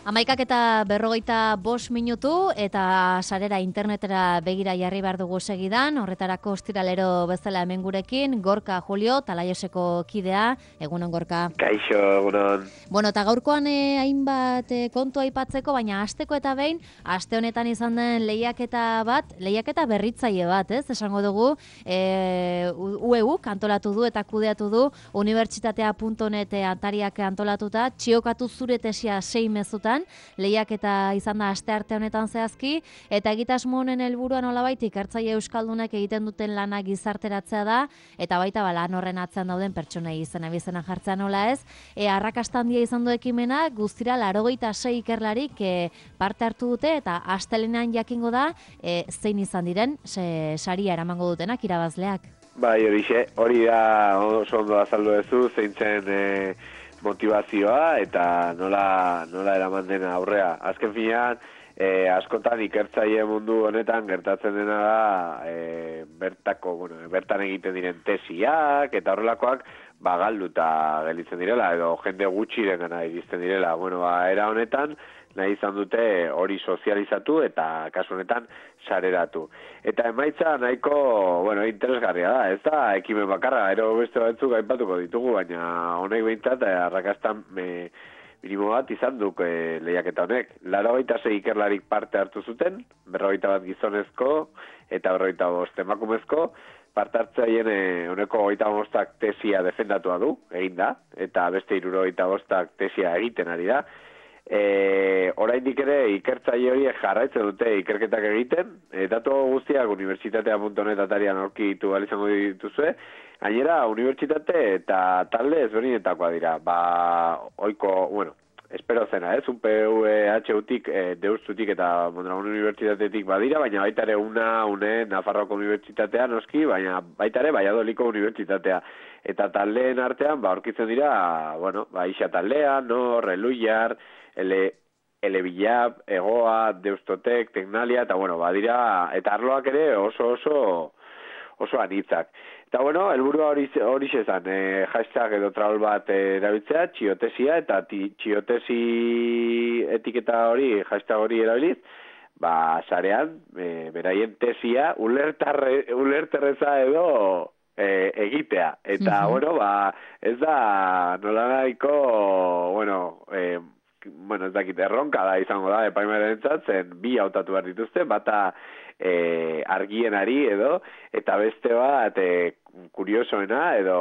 11:45 eta sarera internetera begira jarri behar dugu segidan, horretarako ostiralero bezala hemen gurekin, Gorka Julio, Talaioseko kidea, egunon Gorka. Kaixo, egunon. Bueno, eta gaurkoan hainbat kontu aipatzeko, baina hasteko eta behin, aste honetan izan den lehiaketa berritzaile bat, ez? Esango dugu, UEUk antolatu du eta kudeatu du, unibertsitatea.net atariak antolatuta, txiokatu zure tesia 6 mezutan, lehiaketa izan da astearte honetan zehazki, eta egitasmo honen helburua nolabait ikertzaile euskaldunak egiten duten lana gizarteratzea da, eta baita lan horren atzean dauden pertsonei izena bizena jartzea nola ez. Arrakasta handia izan du ekimena, guztira 86 ikerlarik parte hartu dute, eta astelenean jakingo da zein izan diren saria eramango dutenak irabazleak. Bai, hori da oso ondo azaldu duzu, zein zen motivazioa eta nola eraman dena aurrea. Azken finean, askotan ikertzaile mundu honetan gertatzen dena da bertan egiten diren tesiak eta horrelakoak galduta gelditzen direla edo jende gutxiren gana iristen direla. Era honetan nahi izan dute hori sozializatu eta kasu honetan sareratu. Eta emaitza nahiko, interesgarria da, ez da ekimen bakarra, beste batzuk aipatuko ditugu, baina honek behintzat arrakastan minimo bat izan duk lehiaketa honek. 86 ikerlarik parte hartu zuten, 41 gizonezko eta 45 emakumezko, parte hartzaien honeko 25ak tesia defendatua du, egin da, eta beste 75ak tesia egiten ari da. Oraindik ere ikertzaile horiek jarraitzen dute ikerketak egiten, datu guztiak unibertsitatea.net atarian aurkitu ahal izango dituzue, gainera unibertsitate eta talde ezberdinetakoa dira, espero zena, UPV-HUtik, Deustutik eta Mondragon Unibertsitatetik badira, baina baita ere UNE, Nafarroako Unibertsitatea noski, baina baita ere Valladolidko Unibertsitatea. Eta taldeen artean, aurkitzen dira, Ixa taldea, Nor, Eluiar, Elebilab, Egoa, Deustotek, Teknalia, eta badira, eta arloak ere oso anitzak. Eta helburua hori zezan, hashtag edo travel bat erabiltzea, txiotesia, eta txiotesi etiketa hori, hashtag hori erabiliz, sarean, beraien tesia, ulerterreza edo egitea. Eta, ez da, nola nahiko, ez dakit, erronka da izango da, epaimaren entzatzen, bi hautatu behar dituzte, bata argienari edo, eta beste bat kuriosoena edo,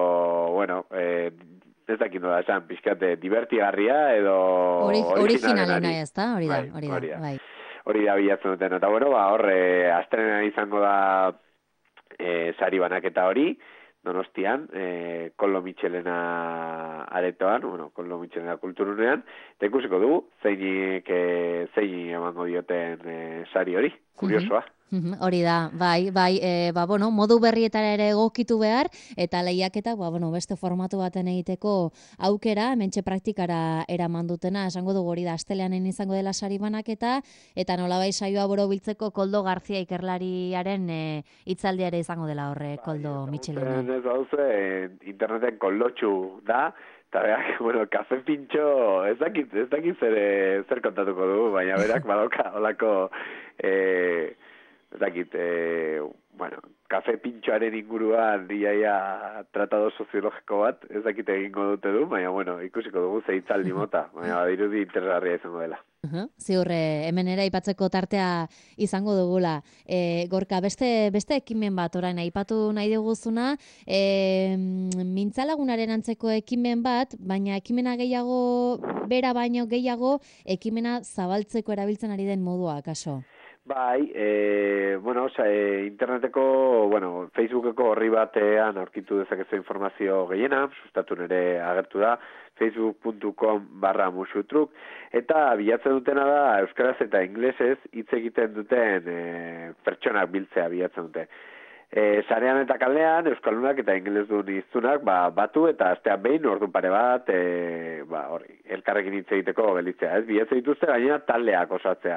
ez dakit nola esan, pixkate, divertigarria edo originalena ez da, hori da. Hori da bilatzen duten, eta horre, astelenean izango da sari banaketa hori, Donostian, Koldo Mitxelena aretoan, Koldo Mitxelena kulturunean, eta ikusiko dugu, zein emango dioten sari hori, kuriosoa. Hori da, modu berrietara ere egokitu behar, eta lehiaketa, beste formatu baten egiteko aukera, hementxe praktikara eraman dutena, esango dugu hori da, asteleanen izango dela sari banaketa, eta nolabait saioa borobiltzeko Koldo Garzia ikerlariaren hitzaldiare izango dela horre, Koldo Mitxelena. Ez dauze, interneten koldotxu da, eta berak, kafe pintxo, ez dakit zer kontatuko du, baina berak badauka olako, ez dakit, kafe pintxoaren inguruan iaia tratado soziologiko bat, ez dakit egingo dute du, baina, ikusiko dugu zeitzaldi mota, baina dirudi interesgarria izango dela. Ziur, hemen ere aipatzeko tartea izango dugula. Gorka, beste ekimen bat orain aipatu nahi diguzuna, mintzalagunaren antzeko ekimen bat, baina ekimena gehiago, bera baino gehiago, ekimena zabaltzeko erabiltzen ari den modua, kaso? Bai, interneteko, Facebookeko horri batean aurkitu dezakezu informazio gehiena, sustatu nere agertu da, facebook.com/musutruk, eta bilatzen dutena da euskaraz eta inglesez hitz egiten duten pertsonak biltzea bilatzen dute. Sarean eta kaldean, euskaldunak eta ingelesdun hiztunak batu eta astean behin ordu pare bat elkarrekin hitz egiteko gelditzea. Bilatzen dituzte gainera taldeak osatzea.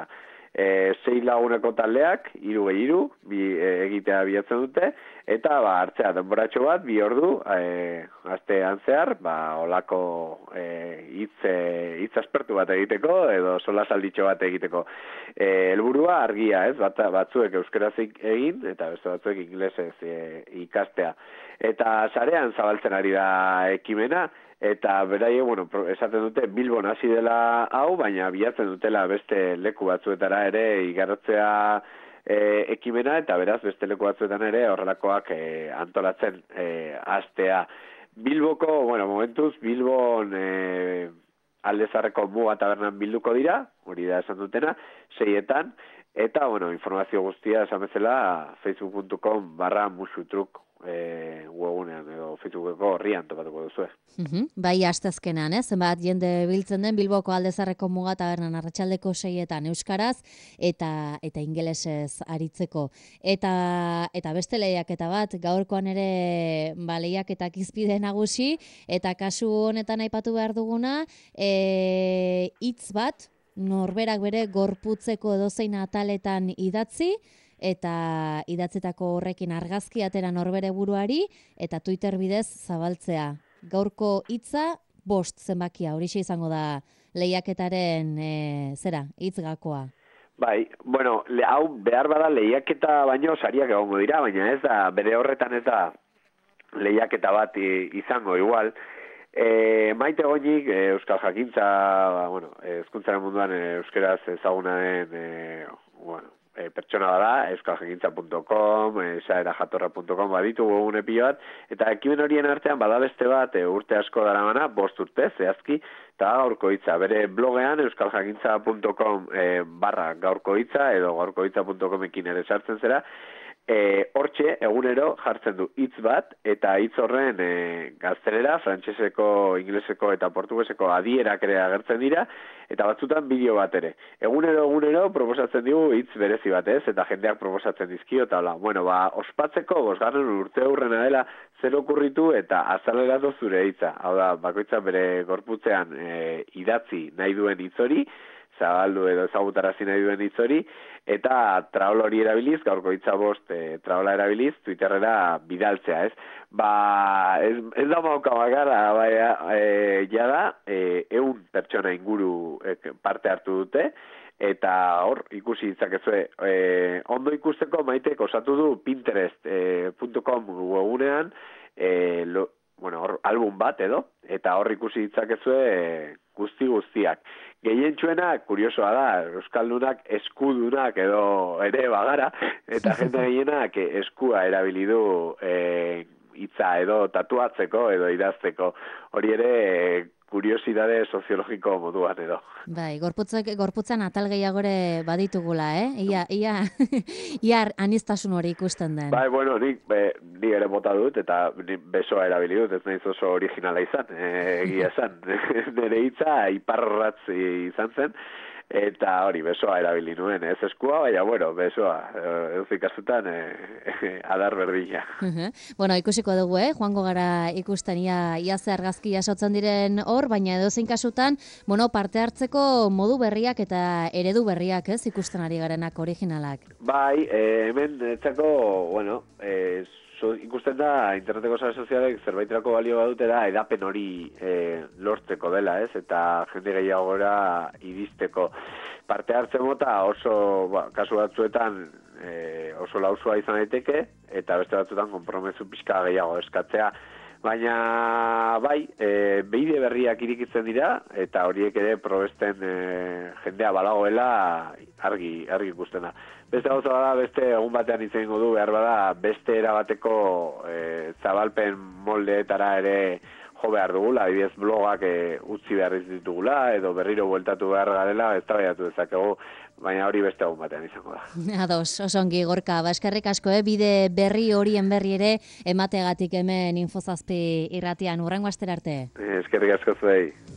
sei laguneko taldeak, 3x3, egitea bilatzen dute, eta hartzea denboratxo bat, 2 ordu, astean zehar, olako hitz aspertu bat egiteko, edo solasalditxo bat egiteko. Helburua argia, ez? Batzuek euskeraz egin, eta beste batzuek ingelesez ikastea. Eta sarean zabaltzen ari da ekimena, eta beraie, esaten dute Bilbon hasi dela hau, baina bilatzen dutela beste leku batzuetara ere igarotzea ekimena, eta beraz beste leku batzuetan ere horrelakoak antolatzen hastea. Bilboko, momentuz, Bilbon Aldezarreko Muga tabernan bilduko dira, hori da esan dutena, 6etan, eta, informazio guztia esan bezala facebook.com/musutruk webunean edo Facebookeko horrian topatuko duzue. Bai, asteazkenean, zenbat jende biltzen den Bilboko Aldezarreko Muga tabernan arratsaldeko 6etan euskaraz eta ingelesez aritzeko. Eta beste lehiaketa bat, gaurkoan ere lehiaketak izpide nagusi, eta kasu honetan aipatu behar duguna, hitz bat, norberak bere gorputzeko edozein ataletan idatzi, eta idatzitako horrekin argazki atera norbere buruari, eta Twitter bidez zabaltzea. Gaurko hitza 5 zenbakia, horixe izango da lehiaketaren hitz gakoa. Bai, hau behar bada lehiaketa baino sariak egongo dira, baina ez da, bere horretan ez da lehiaketa bat izango igual. Maite Goñik, Euskal Jakintza, hezkuntzaren munduan euskeraz ezaguna den, pertsona bada, euskaljakintza.com, saerajatorra.com baditu webgune pilo bat, eta ekimen horien artean bada beste bat urte asko daramana, 5 urte, zehazki, eta gaurko hitza, bere blogean euskaljakintza.com /gaurko hitza edo gaurkohitza.comekin ere sartzen zera, hortxe egunero jartzen du hitz bat, eta hitz horren gaztelera, frantseseko, ingeleseko eta portugeseko adierak ere agertzen dira, eta batzutan bideo bat ere. Egunero proposatzen digu hitz berezi bat, eta jendeak proposatzen dizkio, eta ospatzeko 5. urte hurrena dela zer okurritu eta azaleratu zure hitza. Hau da, bakoitza bere gorputzean idatzi nahi duen hitz hori, zabaldu edo ezagutarazi nahi duen hitz hori, eta traola hori erabiliz, gaurko hitza 5 traola erabiliz, Twitterrera bidaltzea, ez? Ez da mauka bagara, jada, 100 pertsona inguru parte hartu dute, eta hor, ikusi ditzakezue, ondo ikusteko Maitek osatu du Pinterest.com webunean, album bat edo, eta hor ikusi ditzakezue guztiak. Gehientsuenak, kuriosoa da, euskaldunak eskudunak edo ere bagara, eta jende gehienak eskua erabili du hitza edo tatuatzeko edo idazteko. Hori ere kuriosidade soziologiko moduan edo. Bai, gorputzan atal gehiagore baditugula, Ia anistasun hori ikusten den. Bai, ni ere bota dut, eta besoa erabili dut, ez nahiz oso originala izan, egia esan. Nire hitza iparratz izan zen, eta hori, besoa erabili nuen, ez eskua, baina, besoa, euzikasutan adar berdina. Ikusiko dugu, joango gara ikusten ia ze argazki jasotzen diren hor, baina edozein kasutan, parte hartzeko modu berriak eta eredu berriak, ez, ikusten ari garenak originalak. Bai, hemen etzako, ikusten da, interneteko sare sozialek zerbaiterako balio badute da, edapen hori lortzeko dela, ez? Eta jende gehiagora iristeko. Parte hartzen mota oso, kasu batzuetan oso lausua izan daiteke, eta beste batzuetan konpromezu pixka gehiago eskatzea. Baina, bide berriak irikitzen dira, eta horiek ere probesten jendea badagoela argi ikusten da. Beste gauza bada, beste egun batean izango du, behar bada, beste erabateko zabalpen moldeetara ere jo behar dugula, adibidez blogak utzi behar ditugula, edo berriro bueltatu behar garela, ez tabaiatu dezakegu, baina hori beste egun batean izango da. Ados, osongi, Gorka, eskerrik asko, bide berri horien berri ere emategatik hemen Infozazpi irratian, hurrengo astera arte. Eskerrik asko zuei.